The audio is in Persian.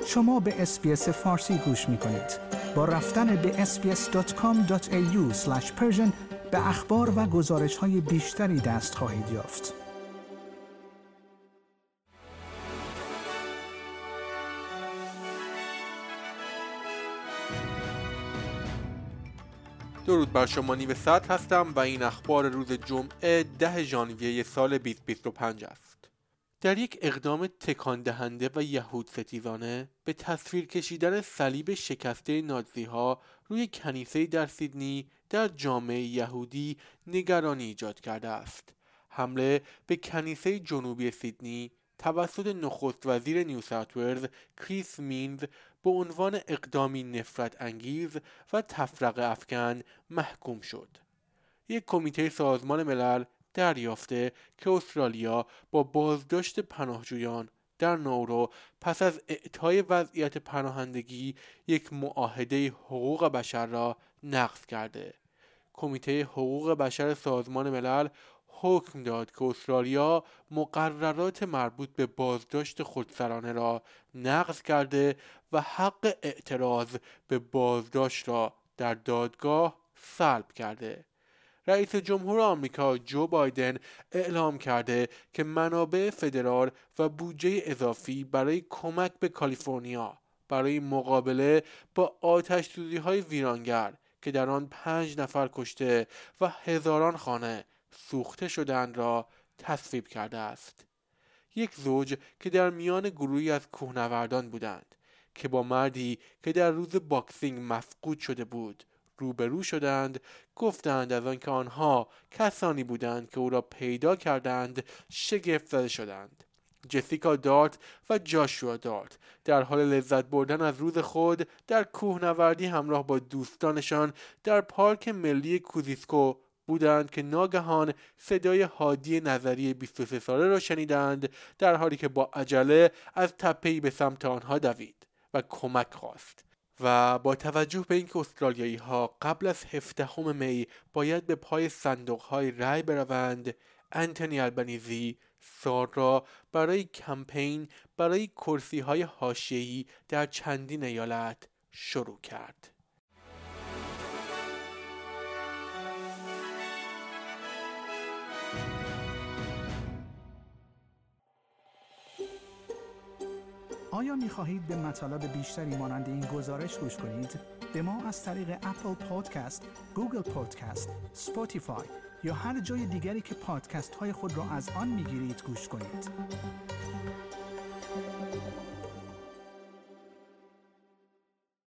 شما به SBS فارسی گوش می کنید. با رفتن به sbs.com.au/persian به اخبار و گزارش‌های بیشتری دست خواهید یافت. درود بر شما. نیو ساعت هستم و این اخبار روز جمعه 10 ژانویه سال 2025 است. در یک اقدام تکان دهنده و یهود ستیزانه به تصویر کشیدن صلیب شکسته نازی‌ها روی کنیسه‌ای در سیدنی در جامعه یهودی نگرانی ایجاد کرده است. حمله به کنیسه جنوبی سیدنی توسط نخست وزیر نیو ساوت ولز کریس مینز به عنوان اقدامی نفرت انگیز و تفرقه افکن محکوم شد. یک کمیته سازمان ملل دریافته که استرالیا با بازداشت پناهجویان در نورو پس از اعطای وضعیت پناهندگی یک معاهده حقوق بشر را نقض کرده. کمیته حقوق بشر سازمان ملل حکم داد که استرالیا مقررات مربوط به بازداشت خودسرانه را نقض کرده و حق اعتراض به بازداشت را در دادگاه سلب کرده. رئیس جمهور آمریکا جو بایدن اعلام کرده که منابع فدرال و بودجه اضافی برای کمک به کالیفرنیا برای مقابله با آتش‌سوزی‌های ویرانگر که در آن 5 نفر کشته و هزاران خانه سوخته شدند را تصویب کرده است. یک زوج که در میان گروهی از کوهنوردان بودند که با مردی که در روز باکسینگ مفقود شده بود روبرو شدند، گفتند از آنکه آنها کسانی بودند که او را پیدا کردند شگفت زده شدند. جسیکا دارت و جاشوا دارت در حال لذت بردن از روز خود در کوهنوردی همراه با دوستانشان در پارک ملی کوزیسکو بودند که ناگهان صدای هادی نظری 23 ساله را شنیدند، در حالی که با عجله از تپه‌ای به سمت آنها دوید و کمک خواست. و با توجه به اینکه استرالیایی ها قبل از 17 می باید به پای صندوق های رای بروند، انتونی البنیزی سال را برای کمپین برای کرسی های حاشیه‌ای در چندین ایالت شروع کرد. آیا می خواهید به مطالب بیشتری مانند این گزارش گوش کنید؟ به ما از طریق اپل پادکست، گوگل پادکست، اسپاتیفای یا هر جای دیگری که پادکست های خود را از آن می گیرید گوش کنید.